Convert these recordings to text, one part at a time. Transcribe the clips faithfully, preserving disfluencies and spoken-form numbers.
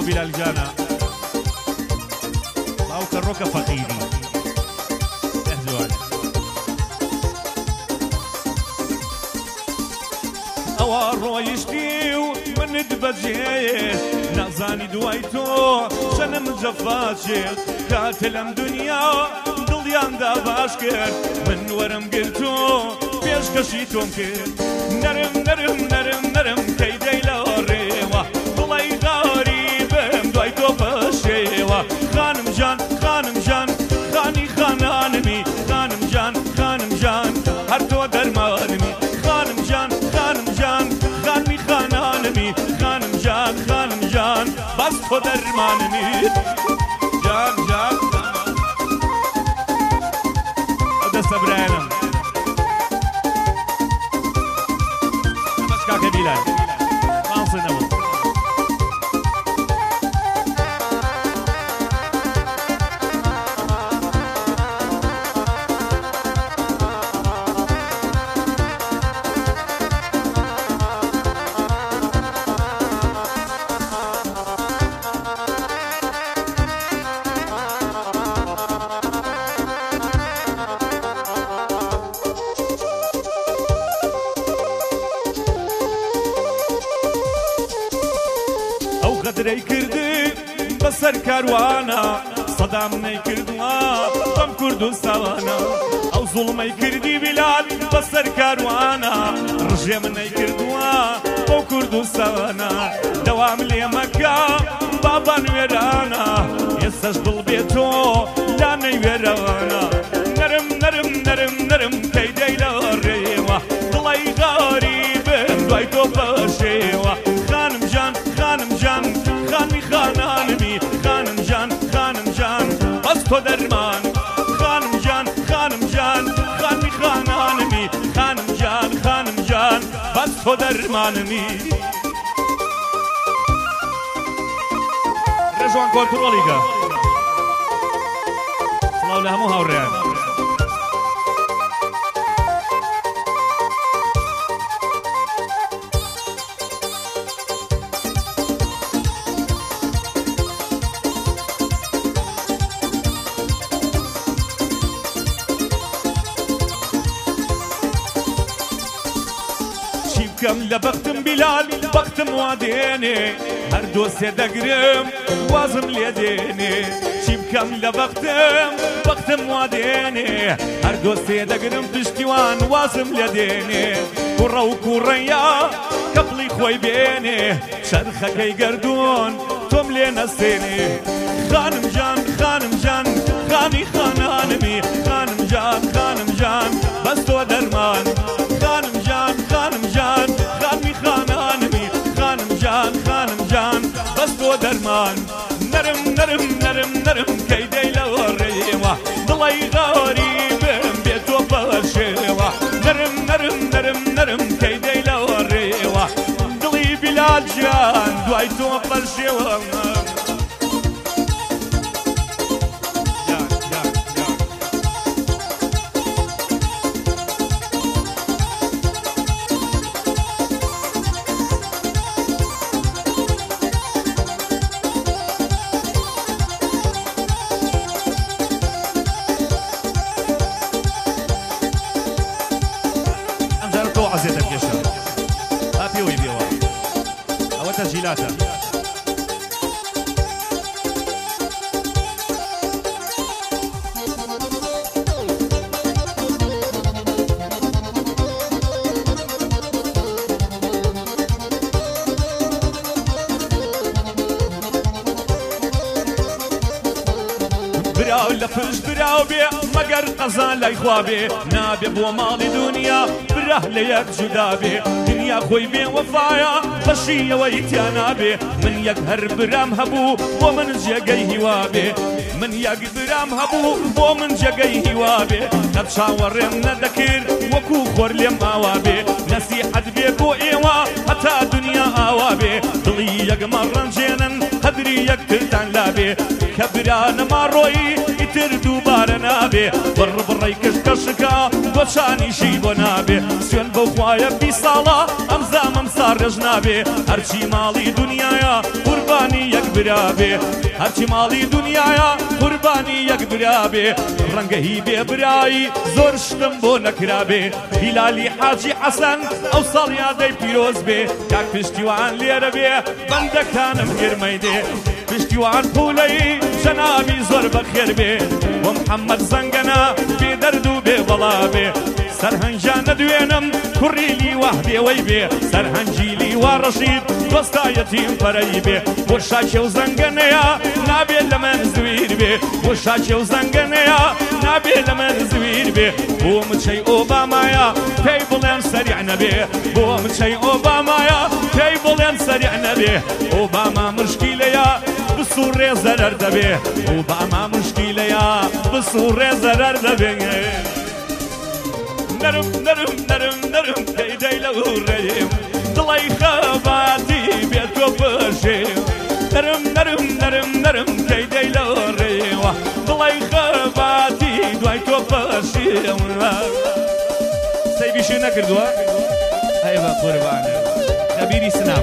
بلال جانا باوکە ڕۆکە فەقیری ئەهزوانە ئەوە ڕۆیشتی و منت بەجێ نازانی دوای تۆ چەنم جەفاچێت کاتە لەم دنیا دڵیاندا باش کرد من وەرم گرتۆ پێشکەشی تۆم کرد نەرم نەرم نەرم نەرم کەیدەی لە ڕێوە دڵی غاریبم دوای تۆ بەشێوە خانم جان خانم جان خانی خانانمی خانم جان خانم جان هەر تۆ دەرمانمی خانم جان خانم جان خانی خانانمی خانم جان خانم جان بەس تۆ دەرمانمی جان جان ئەو دەستە برایەنم ئەمەش کاکە بیلال ماڵسە نەبوو قدرەی کردی بەسەر کاروانە سەدام نەیکردووە بەم کوردستانە ئەو زوڵمەی کردی بیلال بەسەر کاروانە ڕژێ من نەیکردووە بۆ کوردستانە دەوام لێ مەکە بابا نوێرانە ئێستەش دڵ بێتۆ لا نەیوێرانە نەرم نەرم نەرم نەرم کەیدەی لە ڕێوە دڵی غاریبم دوای تۆ بەشێوە خانم جان خانم جان خانی خانانمی خانم جان خانم جان بەس تۆ دەرمان خانم جان خانم جان خانی خانانمی خانم جان خانم جان بەس تۆ دەرمانمی ڕێژوان کۆنتڕۆڵیکە سڵاو لە هەموو هاوڕێیان کەم لە بەختم بیلال بەختم وا دێنێ هەر دۆسێ دەگرم وازم لێ دێنێ چی بکەم لە بەختم بەختم وا دێنێ هەر دۆسێ دەگرم پشتیوان وازم لێ دێنێ کوڕە و کوڕەیە کەپڵی خۆی بێنێ چەرخەکەی گەردوون تۆم لێ نەسێنێ خانم جان خانم جان خانی خانانمی خانم جان خانم جان بەس تۆ دەرمان خانم جان خانم جان خانی خانانمی خانم جان خانم جان بەس تۆ دەرمان نەرم نەرم نەرم نەرم کەیدەی لەوە ڕێوە دڵی غاریبم بێ تۆ بەشێوە نەرم نەرم نەرم نەرم کەیدەی لەوە ڕێوە دڵی بیلال جان دوای تۆ بەشێوە عزيزة الجيشة هابي ويبيوا أو تسجيلاتها براو لفش براو بي مگر قزان لا يخوابي نابي بو مالي دنيا براه ليك جدابي دنيا خوي بي وفايا خشية ويتيانا بي من يقهر برام هبو ومن جاقي هوابي من يق برام هبو ومن جاقي هوابي نبشا ورمنا ذكر وكو خور ليم آوابي نسيحة بي بو ايوا حتى دنيا آوابي ضلي يق مرن جينا هدري يق تلتان لابي كبران ما روي يتر دوبارا نابێ بڕ بڕی کشکەشکە گۆچانیشی بۆ نابێ سوێن بەو خوایە بی ساڵە ئەم زامەم ساڕێژ نابێ هەرچی ماڵی دنیایە قوربانی یەک برابێ هەرچی ماڵی دنیایە قوربانی یەک برابێ ڕەنگە هی بێ برایی زۆر شتم بۆ نەکرابێ هیلالی حاجی حەسەن ئەو ساڵ یادەی پیرۆز بێ کاک پشتیوان لێرە بێ بەندەکانم گرمەی دێ پشتیوان پوولەی جەنابی زۆر بەخێر بێ بۆ محەممەد زەنگەنە بێ دەرد و بێ بەڵا بێ سەرهەنجانە دوێنم کوڕیلی وەحدێوەی بێ سەرهەنجیلی وا ڕەشید دۆستایەتیم پەرەی بێ بۆ شاکێ و زەنگەنەیە نابێت لە من زویر بێ بۆ شاکێ و زەنگەنەیە نابێت لە من زویر بێ بۆ مچەی ئۆبامایە پێی بڵێن سەریع نەبێ بۆ مچەی ئۆبامایە پێی بڵێن سەریع نەبێ ئۆباما مشکیلەیە بسوڕێ زەرەر دەبێ ئۆباما مشکیلەیە بسوڕێ زەرەر دەبێ نەرم نەرم نەرم نەرم دەیدەی لە وڕێم دڵی خەباتی بێت تۆ بەشێم نەرم نەرم نەرم نەرم دەیدەی لە وڕێوە دڵی خەباتی دوای تۆ بەشێم سەیبیشی نەکردووە؟ ئەیوە قوربانە خەبیری سناب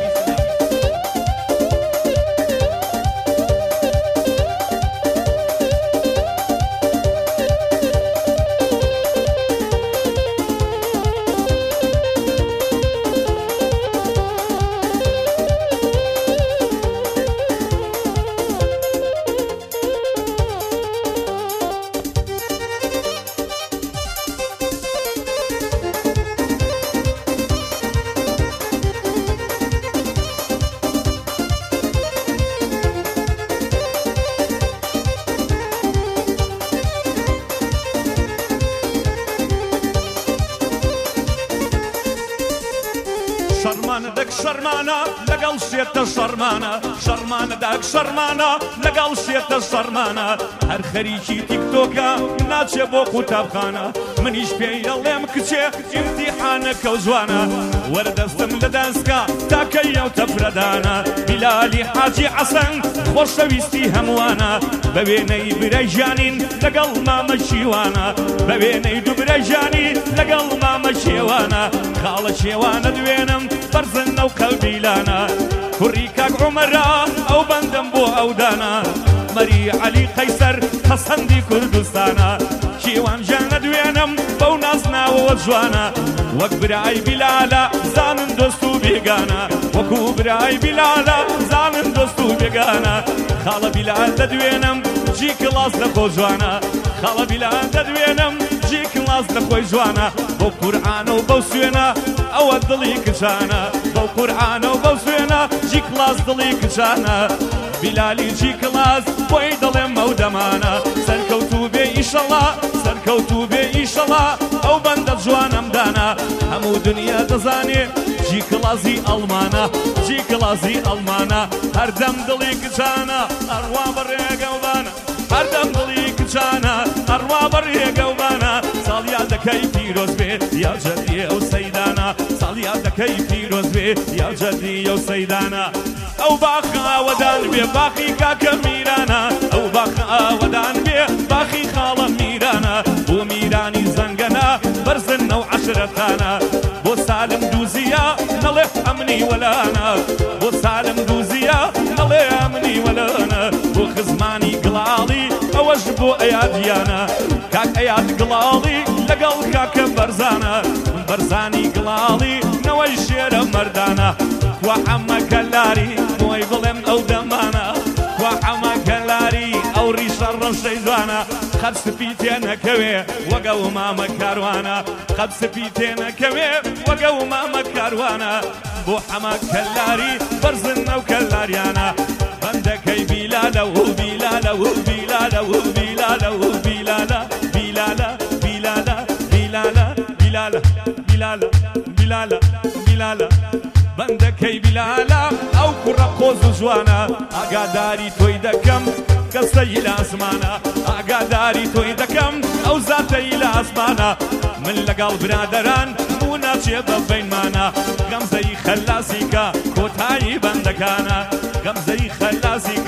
شەرمانە دەک شەرمانە لەگەڵ شێتە شەرمانە شەرمانە دەک شەرمانە لەگەڵ شێتە شەرمانە هەر خەریکی تیکتۆکە ناچێ بۆ قوتابخانە منیش پێی دەڵێم کچێ ئیمتیحانەکە و جوانە وەردەستم لە دەستگا تاکەی ئەو تەفرەدانە بیلالی حاجی حەسەن خۆشەویستی هەمووانە بە وێنەی برای ژیانین لەگەڵ مامە شیوانە بە وێنەی دوو برای ژیانی لەگەڵ مامە شێوانە خاڵە شێوانە دوێنم بەرزن ئەو قەلبیلانە کوڕی کاک عومەرە ئەو بەندەم بۆ ئەودانە مەری عەلی قەیسەر حەسەندی کوردستانە کیوان ژیانە دوێنم بەو نازناوەوە جوانە وەک برای بیلالە زانن دۆست و بێگانە وەکو برای بیلالە زانن دۆست و بێگانە خاڵە بیلال دەدوێنم جی کڵاس لە خۆ جوانە خاڵە بیلال دەدوێنم جی کڵاس لە خۆی جوانە بۆ قورئانە و بەو سوێنە ئەوە دڵی کچانە بەو قورئانە و بەو سوێنە جی کڵاس دڵی کچانە بیلالی جی کڵاس بۆی دەڵێم ئەو دەمانە سەرکەوتوو بێ ئیشەڵا سەرکەوتوو بێ ئیشەڵا ئەو بەندە جوانەمدانە هەموو دنیا دەزانێ جی کڵازی ئەڵمانە جی کڵازی ئەڵمانە هەردەم دڵی کچانە ئەڕوا بەڕێگەوبانە هەردەم دڵی کچانە ئەڕوا بەڕێگەوبانە ساڵیا دەکەی پیرۆز بێ یا جەدی ئەو سەیدانە ساڵیا دەکەی پیرۆز بێ یا جەدی ئەو سەیدانە ئەو باخە ئاوەدان بێ باخی کاکە میرانە ئەو باخە ئاوەدان بێ باخی خاڵە میرانە بۆ میرانی زەنگەنە بەرزن ئەو عەشرەتانە بۆ سالم دووزیە نەڵێ ئەمنی وەلانە بۆ سالم دووزیە نەڵێ ئەمنی وەلانە بۆ خزمانی گڵاڵی ئەوەش بۆ ئەیادیانە کاک ئەیاد گڵاڵی لەگەڵ کاکە بەرزانە بەرزانی گڵاڵی نەوەی شێرە مەردانە وا حەمە کەلاری بۆی بڵێم ئەو دەمانە وا حەمە کەلاری ئەو ڕیشە ڕەشەی جوانە خەب سپی تێنەکەوێ وەگە و مامە کاروانە خەب سپی تێنەکەوێ وەگە و مامە کاروانە بۆ حەمە کەلاری بەرزن ئەو کەلاریانە بەندەکەی بیلالە و بیلالە و بیلالە و بیلالە و بیلالە بیلالە بیلالە بیلالە بیلالە بیلالە بیلالە بیلالە بەندەکەی بیلالە ئەو کوڕە قۆز و جوانە ئاگاداری تۆی دەکەم کەسەی لە ئاسمانە ئاگاداری تۆی دەکەم ئەو زاتەی لە ئاسمانە من لەگەڵ برادەران بوو ناچێ بە بینمانە گەمزەی خەلاسیکە کۆتایی بەندەکانە گەمزەی خەلاسیکە